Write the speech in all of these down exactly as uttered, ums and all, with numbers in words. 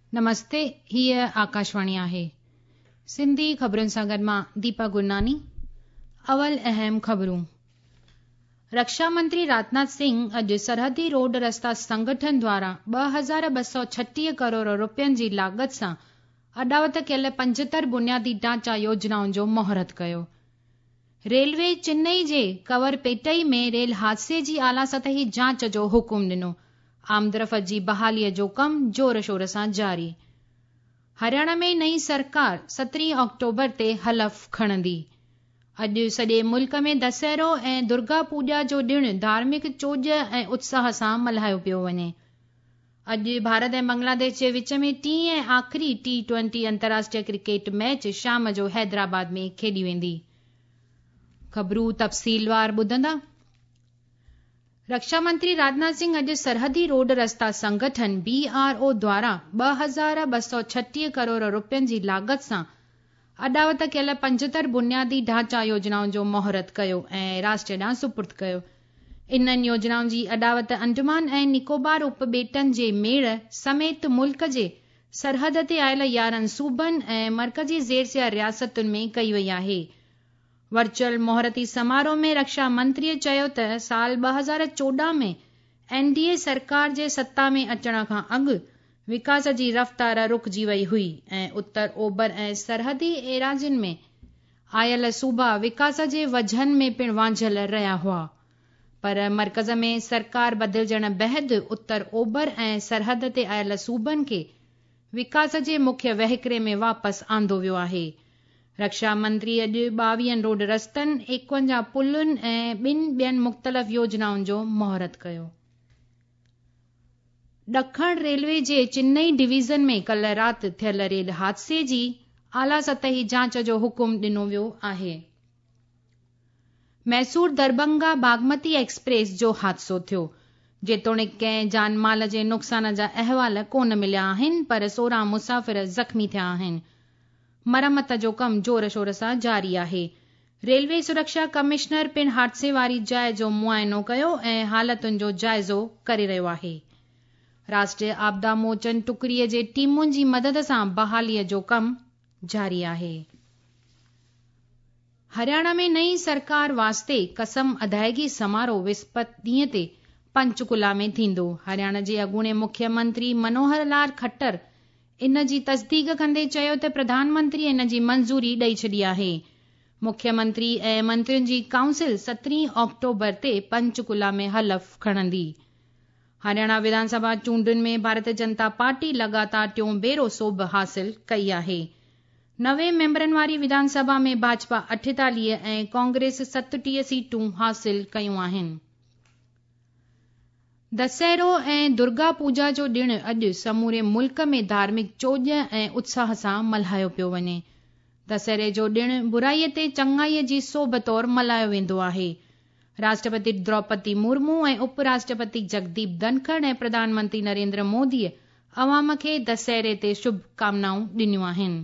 नमस्ते, हीअ आकाशवाणी आहे। सिंधी ख़बरुनि सां गॾु मां दीपा गुरनानी। अवल अहम ख़बरूं। रक्षा मंत्री राजनाथ सिंह अॼु सरहदी रोड रस्ता संगठन द्वारा ॿ हज़ार ॿ सौ छटीह करोड़ रुपयनि जी लागत सां अॾावत कयल पंजहतरि बुनियादी ढांचा योजनाउनि जो महूरत कयो। रेलवे चेन्नई जे कवरपेटई में रेल हादसे जी आला सतही जांच जो हुकुम ॾिनो। आमदरफ़त जी बहालीअ जो कम जोर शोर सां जारी। हरियाणा में नई सरकार सत्रहीं अक्टूबर ते हलफ़ खणंदी। अॼु सॼे मुल्क में दशहरो ऐं दुर्गा पूॼा जो ॾिणु धार्मिक चोज ऐं उत्साह सां मल्हायो पियो वञे। अॼु भारत ऐं बांग्लादेश जे विच में टीं ऐं आख़िरी टी ट्वेंटी अंतर्राष्ट्रीय क्रिकेट मैच शाम जो हैदराबाद में खेॾी वेंदी। ख़बरूं तफ़सीलवार ॿुधंदा। रक्षा मंत्री राजनाथ सिंह अॼु सरहदी रोड रस्ता संगठन बी आर ओ द्वारा ॿ हज़ार ॿ सौ छटीह करोड़ रुपयनि जी लागत सां अॾावत कयल पंजहतरि बुनियादी ढांचा योजनाउनि जो महूरत कयो ऐं राष्ट्र ॾांहुं सुपुर्द कयो। इन्हनि योजनाउनि जी अॾावत अंडमान ऐं निकोबार उपॿेटनि जे मेड़ समेत मुल्क जे सरहद ते आयल यारहं सूबनि ऐं मर्कज़ी ज़ेर रियासतुनि में कई वई आहे। वर्चुअल मोहरती समारोह में रक्षा मंत्रीअ चयो त साल ॿ हज़ार चोॾहं में एनडीए सरकार जे सत्ता में अचण खां अॻु विकास जी रफ़्तार रुकिजी वई हुई ऐं उत्तर ओभर ऐं सरहदी एराज़ियुनि में आयल सूबा विकास जे वझनि में पिणु वांझल रहिया हुआ। पर मर्कज़ में सरकार बदिलजण बैदि उत्तर ओभर ऐं सरहद ते आयल सूबनि खे विकास जे मुख्य वहिकिरे में वापसि आंदो वियो आहे। रक्षा मंत्री अॼु ॿावीहनि रोड रस्तनि एकवंजाह पुलुनि ऐं ॿिनि ॿियनि मुख़्तलिफ़ योजनाउनि जो महूरत कयो। ॾखण रेलवे जे चेन्नई डिवीज़न में कल्ह राति थियल रेल हादसे जी आला सतही जांच जो हुकुम ॾिनो वियो आहे। मैसूर दरभंगा बागमती एक्सप्रेस जो हादसो थियो, जेतोणीकि कंहिं जान माल जे नुक़सान जा अहवाल कोन मिलिया आहिनि, पर सोरहं मुसाफ़िर ज़ख़्मी थिया आहिनि। मरम्मत जो कम जोर शोर सां जारी आहे। रेलवे सुरक्षा कमिश्नर पिणु हादसे वारी जाइ जो मुआयनो कयो ऐं हालतुनि जो जाइज़ो करे रहियो आहे। राष्ट्रीय आपदा मोचन टुकड़ीअ जे टीमुनि जी मदद सां बहालीअ जो कम जारी आहे। हरियाणा में नई सरकार वास्ते कसम अदायगी समारोह विस्पति ॾींहं ते पंचकुला में थींदो। हरियाणा जे अॻूणे मुख्यमंत्री मनोहर लाल खट्टर इन जी तस्दीक कंदे चयो त प्रधानमंत्री इन जी मंज़ूरी ॾेई छॾी आहे। मुख्यमंत्री ऐं मंत्रियुनि जी काउंसिल सत्रहीं अक्टूबर ते पंचकुला में हलफ़ खणंदी। हरियाणा विधानसभा चूंडुनि में भारतीय जनता पार्टी लगातार टियों भेरो सोभ हासिल कई आहे। नवे मेंबरनि वारी विधानसभा में भाजपा अठेतालीह ऐं कांग्रेस सतटीह सीटूं हासिल कयूं आहिनि। दशहरो ऐं दुर्गा पूॼा जो ॾिणु अॼु समूरे मुल्क में धार्मिक चोज ऐं उत्साह सां मल्हायो पियो वञे। दशहरे जो ॾिणु बुराईअ ते चङाईअ जी सोभ तौरु मल्हायो वेंदो आहे। राष्ट्रपति द्रौपदी मुर्मू ऐं उपराष्ट्रपति जगदीप धनखड़ ऐं प्रधानमंत्री नरेंद्र मोदीअ अवाम खे दशहरे ते शुभकामनाऊं ॾिनियूं आहिनि।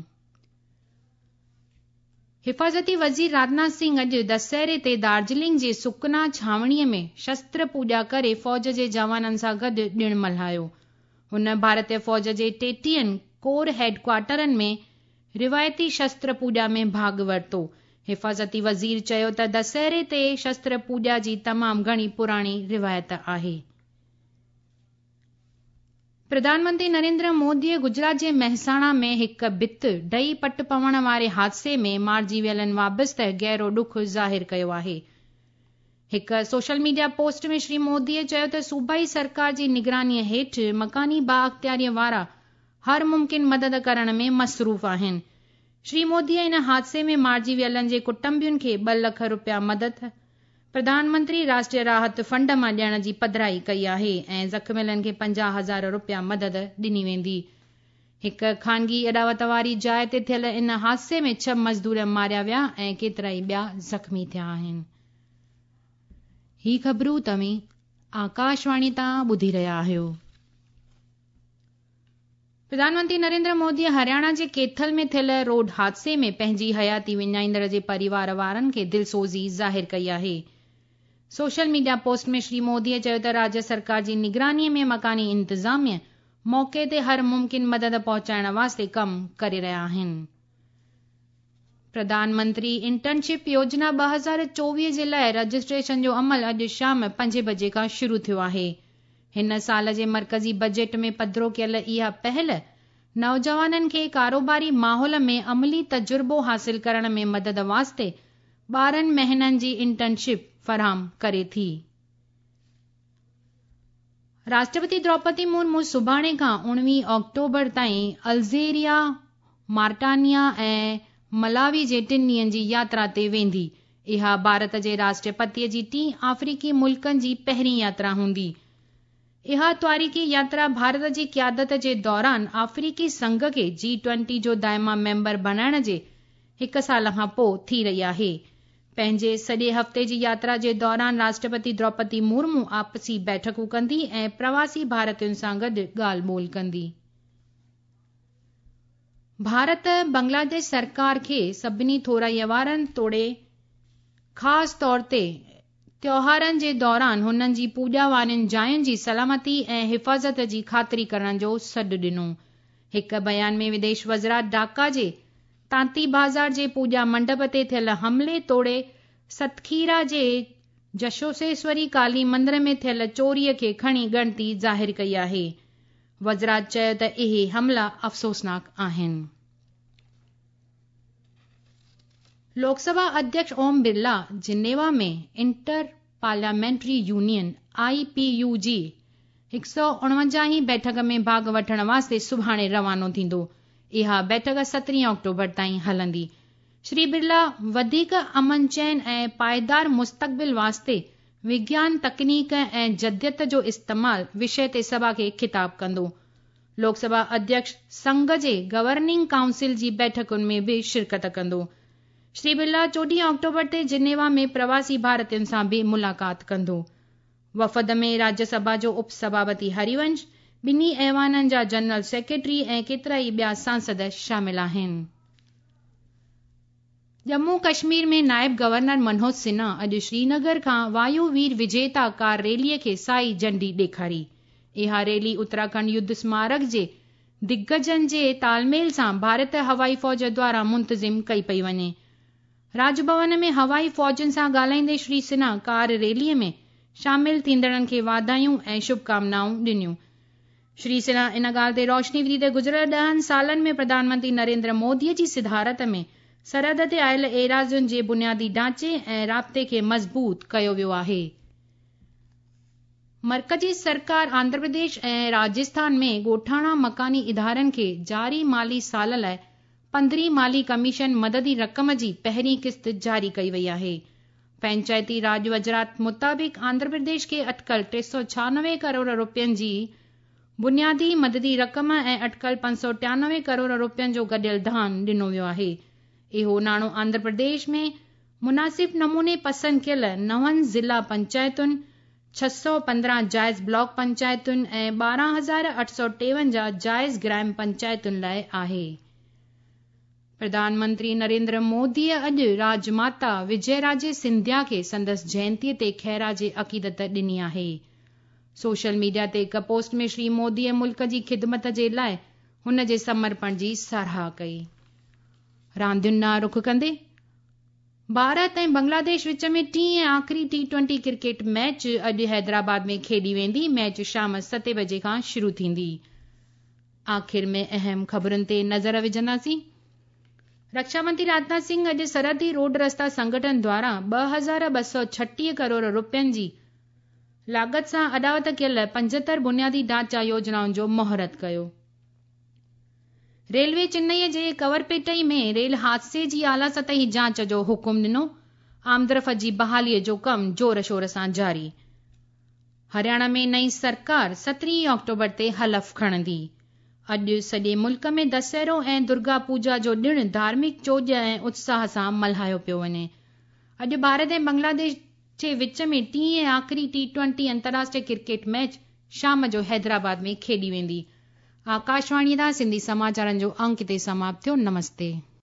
हिफ़ाज़ती वज़ीर राजनाथ सिंह अॼु दशहरे ते दार्जिलिंग जे सुकना छावणीअ में शस्त्र पूॼा करे फ़ौज जे जवाननि सां गॾु ॾिणु मल्हायो। हुन भारतीय फ़ौज जे टेटीहनि कोर हेडक्वार्टरनि में रिवायती शस्त्र पूॼा में भाॻ वरितो। हिफ़ाज़ती वज़ीर चयो त दशहरे ते शस्त्र पूॼा जी तमामु घणी पुराणी रिवायत आहे। प्रधानमंत्री नरेंद्र मोदीअ गुजरात जे महसाणा में हिकु भित ढही पट पवण वारे हादसे में मारिजी वियलनि वाबति गहरो ॾुख ज़ाहिर कयो आहे। हिकु सोशल मीडिया पोस्ट में श्री मोदीअ चयो त सूबाई सरकार जी निगरानीअ हेठि मकानी बाअख्तियारीअ वारा हर मुमकिन मदद करण में मसरूफ़ आहिनि। श्री मोदीअ इन हादसे में मारिजी वियलनि जे कुटुंबियुनि खे ॿ लख रुपया मदद प्रधानमंत्री राष्ट्रीय राहत फंड मां ॾियण जी पधिराई कई आहे ऐं ज़ख़्मियलनि खे पंजाह हज़ार रुपया मदद ॾिनी वेंदी। हिकु ख़ानगी अॾावत वारी जाइ ते थियल इन हादसे में छह मज़दूर मारिया विया ऐं केतिरा ई ॿिया ज़ख़्मी थिया आहिनि। ही ख़बरूं तव्हीं आकाशवाणी तां ॿुधी रहिया आहियो। प्रधानमंत्री नरेंद्र मोदीअ हरियाणा जे कैथल में थियल रोड हादसे में पंहिंजी हयाती विञाईंदड़ जे परिवार वारनि खे दिलसोज़ी ज़ाहिर कई आहे। सोशल मीडिया पोस्ट में श्री मोदीअ चयो त राज्य सरकार जी निगरानीअ में मकानी इंतज़ामिया मौक़े ते हर मुमकिन मदद पहुचाइण वास्ते कम करे रहिया आहिनि। प्रधानमंत्री इंटर्नशिप योजना ॿ हज़ार चोवीह जे लाइ रजिस्ट्रेशन जो अमल अॼु शाम पंजे बजे खां शुरू थियो आहे। हिन साल जे मरकज़ी बजट में पधिरो कयल इहा पहल नौजवाननि खे कारोबारी माहौल में अमली तजुर्बो हासिल करण में मदद वास्ते ॿारहनि महीननि जी इंटर्नशिप फराहम करे थी। राष्ट्रपति द्रौपदी मुर्मू सुभाणे खां उणिवीह अक्टूबर ताईं अल्जीरिया, मार्टानिया ऐं मलावी जे टिन ॾींहनि जी यात्रा ते वेंदी। इहा भारत जे राष्ट्रपतिअ जी टी अफ्रीकी मुल्कनि जी पहिरीं यात्रा हूंदी। इहा तारीख़ी यात्रा भारत जी क़यादत जे दौरान अफ्रीकी संघ खे जी ट्वेंटी जो दायमा मेंबर बणाइण जे हिक साल खां पोइ थी रही आहे। पंहिंजे सॼे हफ़्ते जी यात्रा जे दौरान राष्ट्रपति द्रौपदी मुर्मू आपसी बैठकूं कंदी ऐं प्रवासी भारतीयुनि सां गॾु ॻाल्हि ॿोल कंदी। भारत बांग्लादेश सरकार खे सभिनी थोराईअ वारनि तोड़े ख़ासि तौर ते त्योहारनि जे दौरान हुननि जी पूॼा वारनि जायुनि जी सलामती ऐं हिफ़ाज़त जी ख़ातिरी करण जो सॾु ॾिनो। हिक बयान में विदेश वज़रात ढाका जे तांती बाज़ार जे पूॼा मंडप ते थियल हमले तोड़े सतखीरा जे जशोसेश्वरी काली मंदर में थियल चोरीअ खे खणी ॻणती ज़ाहिर कई आहे। वज़रात चयो त इहे हमला अफ़सोसनाक आहिनि। लोकसभा अध्यक्ष ओम बिरला जिनेवा में inter parliamentary union I P U जी हिक सौ उणवंजाहीं बैठक में भाग वठण वास्ते सुभाणे रवानो थींदो। इहा बैठक सत्रहीं अक्टूबर ताईं हलंदी। श्री बिरला वधीक अमन चैन ऐं पायदार मुस्तक़बिल वास्ते विज्ञान तकनीक ऐं जदियत जो इस्तेमाल विषय ते सभा खे ख़िताब कंदो। लोकसभा अध्यक्ष संघ जे गवर्निंग काउंसिल जी बैठकुनि में भी शिरकत कंदो। श्री बिरला चोॾहीं अक्टूबर ते जिनेवा में प्रवासी भारतीयुनि सां भी मुलाक़ात कंदो। वफ़द में राज्यसभा जो उपसभापति हरिवंश, ॿिन्ही ऐवाननि जा जनरल सेक्रेटरी ऐं केतिरा ई ॿिया सांसद शामिल आहिनि। जम्मू कश्मीर में नायब गवर्नर मनोज सिन्हा अॼु श्रीनगर खां वायु वीर विजेता कार रैलीअ खे साई झंडी ॾेखारी। इहा रैली उत्तराखंड युद्ध स्मारक जे दिग्गजनि जे तालमेल सां भारत हवाई फ़ौज द्वारा मुंतज़िम कई पई वञे। राजभवन में हवाई फ़ौजनि सां ॻाल्हाईंदे श्री सिन्हा कार रैलीअ में शामिल थींदड़नि खे वाधायूं ऐं शुभकामनाऊं ॾिनियूं। श्री सिन्हा इन ॻाल्हि ते रोशनी विधी त गुज़िरियल ॾहनि सालनि में प्रधानमंत्री नरेंद्र मोदीअ जी सिधारत में सरहद ते आयल एराज़ियुनि जे बुनियादी ढांचे ऐं राब्ते खे मज़बूत कयो वियो आहे। मर्कज़ी सरकार आंध्र प्रदेश ऐं राजस्थान में ॻोठाणा मकानी इदारनि खे जारी माली साल लाइ पंद्रहीं माली कमीशन मददी रक़म जी पहिरीं किस्त जारी कई वई आहे। पंचायती राज वज़रात मुताबिक़ आंध्र प्रदेश खे अटकल टे सौ छहानवे करोड़ रुपयनि जी बुनियादी मददी रक़म ऐं अटकल पंज सौ टियानवे करोड़ रुपयनि जो गॾियल धान ॾिनो वियो आहे। इहो नाणो आंध्र प्रदेश में मुनासिब नमूने पसंदि कयल नवनि ज़िला पंचायतुनि, छह सौ पंद्रहं जाइज़ ब्लॉक पंचायतुनि ऐं ॿारहं हज़ार अठ सौ टेवंजाह जाइज़ ग्राम पंचायतुनि लाइ आहे। प्रधानमंत्री नरेंद्र मोदीअ अॼु राजमाता विजयराजे सिंधिया खे संदसि जयंतीअ ते ख़ैराज अक़ीदत ॾिनी आहे। सोशल मीडिया ते हिक पोस्ट में श्री मोदीअ मुल्क जी ख़िदमत जे लाइ हुन जे समर्पण जी साराह कई। रांदियुनि ॾांहुं रुख कंदे भारत ऐं बांग्लादेश विच में टीं ऐं आख़िरी टी ट्वेंटी क्रिकेट मैच अॼु हैदराबाद में खेॾी वेंदी। मैच शाम सते बजे खां शुरू थींदी। आख़िर में अहम ख़बरुनि ते नज़र विझंदासीं। रक्षा मंत्री राजनाथ सिंह अॼु सरहदी रोड रस्ता संगठन द्वारा ॿ हज़ार ॿ सौ छटीह करोड़ रुपयनि जी लागत सां अॾावत कयल पंजहतरि बुनियादी ढांचा योजनाउनि जो मुहूर्त कयो। रेलवे चेन्नईअ जे कवरपेटई में रेल हादसे जी आला सतही जांच जो हुकुम ॾिनो। आमदरफ़ जी बहालीअ जो कमु जोर शोर सां जारी। हरियाणा में नई सरकार सत्रहीं अक्टूबर ते हलफ़ खणंदी। अॼु सॼे मुल्क में दशहरो ऐं दुर्गा पूजा जो ॾिणु धार्मिक चोज ऐं उत्साह सां मल्हायो पियो वञे। अॼु भारत ऐं बांग्लादेश जे विच में टीं ऐं आख़िरी टी ट्वेंटी अंतर्राष्ट्रीय क्रिकेट मैच शाम जो हैदराबाद में खेॾी वेंदी। आकाशवाणी तां सिंधी समाचारनि जो अंक ते समाप्त थियो। नमस्ते।